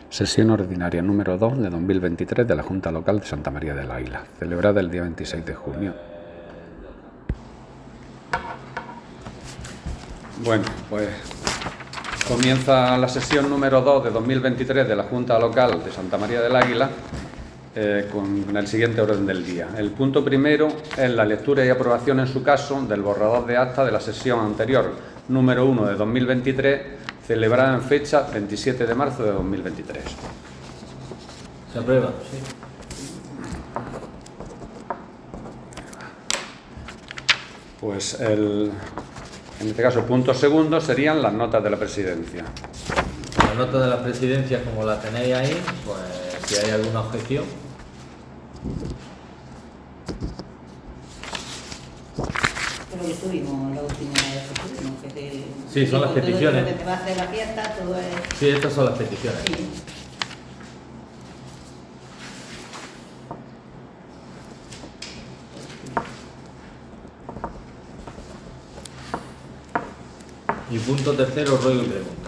Sesión ordinaria número 2 de 2023 de la Junta Local de Santa María del Águila, celebrada el día 26 de junio. Bueno, pues comienza la sesión número 2 de 2023 de la Junta Local de Santa María del Águila con el siguiente orden del día. El punto primero es la lectura y aprobación, en su caso, del borrador de acta de la sesión anterior número 1 de 2023, celebrada en fecha 27 de marzo de 2023. ¿Se aprueba? Sí. Pues en este caso el punto segundo serían las notas de la presidencia. La nota de la presidencia, como la tenéis ahí, pues si hay alguna objeción. Lo que tuvimos la última vez que tuvimos, que te... Sí, son las peticiones. Todo lo que te va a hacer la fiesta, todo es... Sí, estas son las peticiones. Sí. Y punto tercero, ruego y pregunta.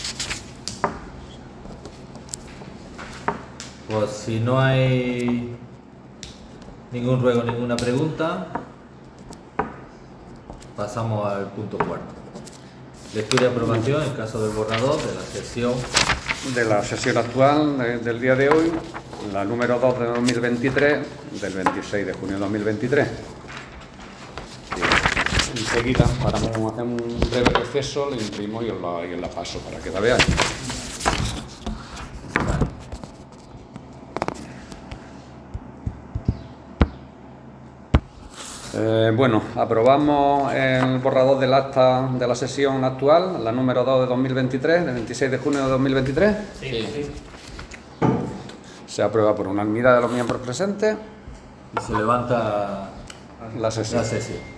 Pues si no hay ningún ruego, ninguna pregunta, pasamos al punto cuarto. Lectura y aprobación en caso del borrador de la sesión. De la sesión actual del día de hoy, la número 2 de 2023, del 26 de junio de 2023. Y enseguida, para hacer un breve receso, la imprimo y os la paso para que la veáis. Bueno, aprobamos el borrador del acta de la sesión actual, la número 2 de 2023, del 26 de junio de 2023. Sí. Se aprueba por unanimidad de los miembros presentes Y se levanta la sesión. la sesión.